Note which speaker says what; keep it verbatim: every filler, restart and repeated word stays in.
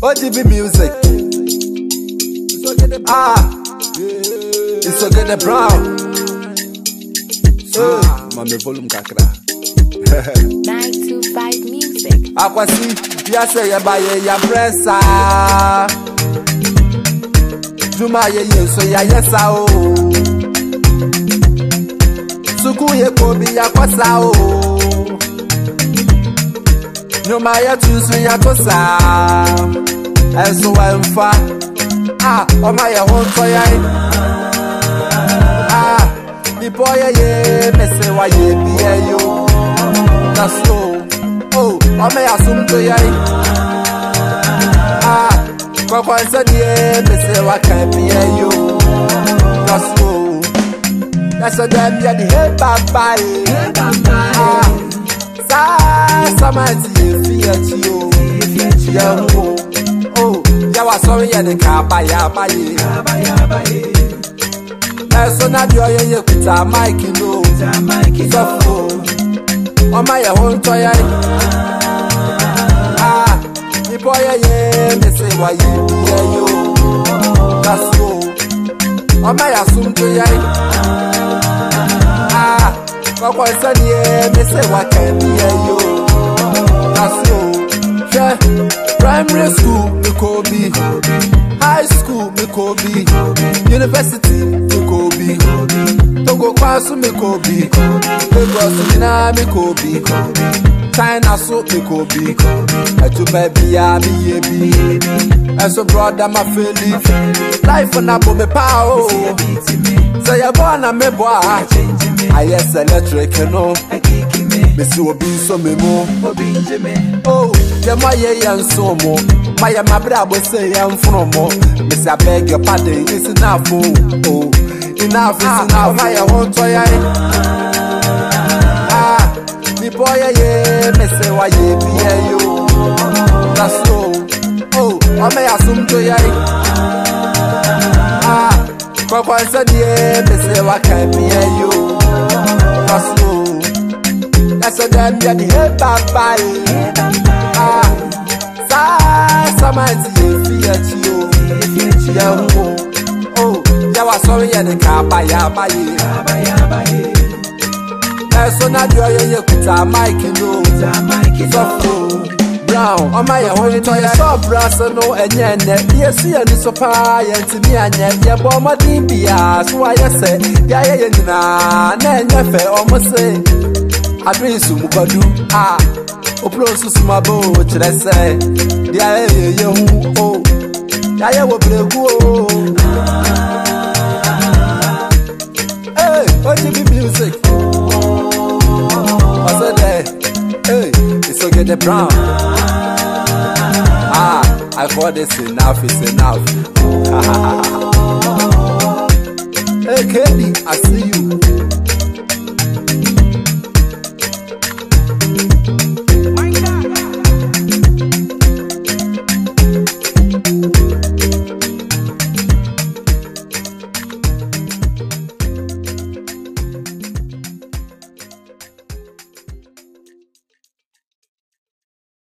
Speaker 1: O G B music. Ah, it's okay the brown. So, mami volume kakra.
Speaker 2: nine two five music.
Speaker 1: Akwasi, ya say ya baye ya pressa. Juma ye ye so ya yesa o. Suku ye kobi ya kwasa o. Nyoma ya tusu ya kosa. Enso wa mfa. Ah, oma ya honto ya. Ah, mi boy ye me say wa ye bi yo. That's so. Oh, oma ya sumto ya. Ah, kwa kwa nsadi ye me say wa kan bi yo. That's so. That's a damn ya di hey baba. Hey baba. Ah, sa samati ye fi yo. Ya ho. Oh, ya wa sorry ya de ka ba ya ba ye. Ba ya ba ye. Eso na dio ye ye kuta mic no. Ta mic so. O ma ya hon to ya. Ah, ni boy ye me say wa ye bi yo. That's so. O ma ya sum to ya. Ah, kwa kwa sani ye me say wa kan bi yo. That's so. Yeah. Primary school, me Kobe. High school, me Kobe. University, me Kobe. Togo Kwasu, me Kobe. Lagos, Mina, me Kobe. China, so me Kobe. Etu baby, ya be baby. Eso brother, my Philip. Life on a bomb, power. Say ya born a me boy. I yes electric, no. Missy will be so me more. Oh, yeah, my young so more. My my brother say I'm from more. Miss, I beg your pardon, it's enough. Oh, enough is enough. I want to ya. Ah, me boy, yeah, me say why you be you. That's so. Oh, I may assume to ya. Ah, kwa kwa said yeah, me say why can't be you. That's so. That's a damn ya di hey baba. Ah, sa samati ye fi yo. Ya ho. Oh, ya wa sorry ya de ka ba ya ba ye. Ba ya ba ye. Eso na dio ye ye kuta mic no. Ta mic so. Brown, o ma ya ho to ya so brass no enye ne. Ye si ya ni so pa ye ntimi anye. Ye bo ma din bia so wa ye se. Ya ye ye nyina na enye fe o mo se. Adresu mukadu ah oplosu smabo chere say dia ye ye hu oh ya ye wo bregu oh hey O G B music what's that hey it's okay the brown ah I thought this enough is enough hey Kenny I see you.